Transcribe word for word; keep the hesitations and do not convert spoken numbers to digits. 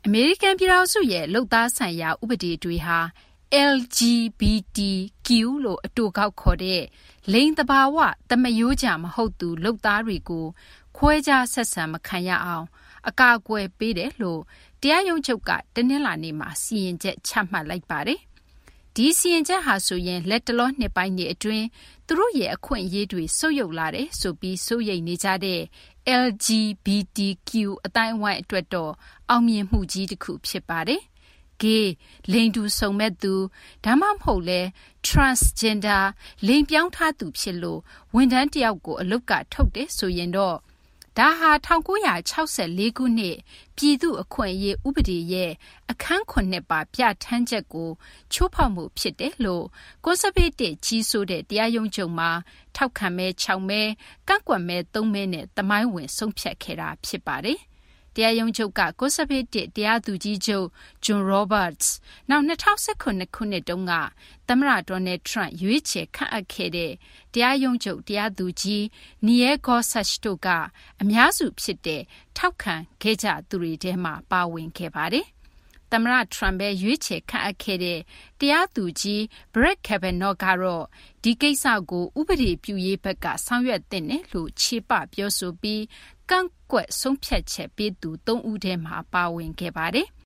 အမေရိကန်ပြည်ထောင်စုရဲ့လုပ်သားဆိုင်ရာဥပဒေတွေဟာ L G B T Q လို့အတူကောက်ခေါ်တဲ့လိင်သဘာဝသမယိုးကြမဟုတ်သူလုပ်သားတွေကိုခွဲခြားဆက်ဆံမခံရအောင်အကာအကွယ်ပေးတယ်လို့တရားရုံးချုပ်ကတနင်္လာနေ့မှာစီရင်ချက်ချမှတ်လိုက်ပါတယ်။ဒီစီရင်ချက်ဟာဆိုရင်လက်တလောနှစ်ပိုင်းတွေအတွင်းသူတို့ရဲ့အခွင့်အရေးတွေဆုတ်ယုတ်လာတယ်ဆိုပြီးစိုးရိမ်နေကြတဲ့ L G B T Q အတိုင်းအဝိုင်းအတွက်တော့အောင်မြင်မှုကြီးတစ်ခုဖြစ်ပါတယ်။ gay လိင်တူစုံမဲ့သူဒါမှမဟုတ်လဲ transgender လိင်ပြောင်းထားသူဖြစ်လို့ဝန်ထမ်းတယောက်ကိုအလုပ်ကထုတ်တယ်ဆိုရင်တော့ဒါဟာ၁၉၆၄ခုနှစ်ပြည်သူ့အခွင့်အရေးဥပဒေရဲ့အခန်းခုနှစ်ပါပြဋ္ဌာန်းချက်ကိုချိုးဖောက်မှုဖြစ်တယ်လို့ကွန်ဆာဗေးတစ်ကြီးစိုးတဲ့တရားရုံးချုပ်မှာထောက်ခံမဲ၆မဲကန့်ကွက်မဲ၃မဲနဲ့သမိုင်းဝင်ဆုံးဖြတ်ခဲ့တာဖြစ်ပါတယ်။တရားရုံးချုပ်ကကွန်ဆာဗေးတစ်တရားသူကြီးချုပ် John Roberts နောက်၂၀၁၇ခုနှစ်တုန်းကသမ္မတ Donald Trump ရွေးချယ်ခန့်အပ်ခဲ့တဲ့တရားရုံးချုပ်တရားသူကြီး Neil Gorsuch တို့ကအများစုဖြစ်တဲ့ထောက်ခံခဲ့ကြသူတွေထဲမှာပါဝင်ခဲ့ပါတယ်။သမ္မတ Trump ပဲရွေးချယ်ခန့်အပ်ခဲ့တဲ့တရားသူကြီး Brett Kavanaugh ကတော့ဒီကိစ္စကိုဥပဒေပြုရေးဘက်ကဆောင်ရွက်သင့်တယ်လို့ချေပပြောဆိုပြီးကန့်ကွက်ဆုံးဖြတ်ချက်ပေးသူသုံးဦးထဲမှာပါဝင်ခဲ့ပါတယ်။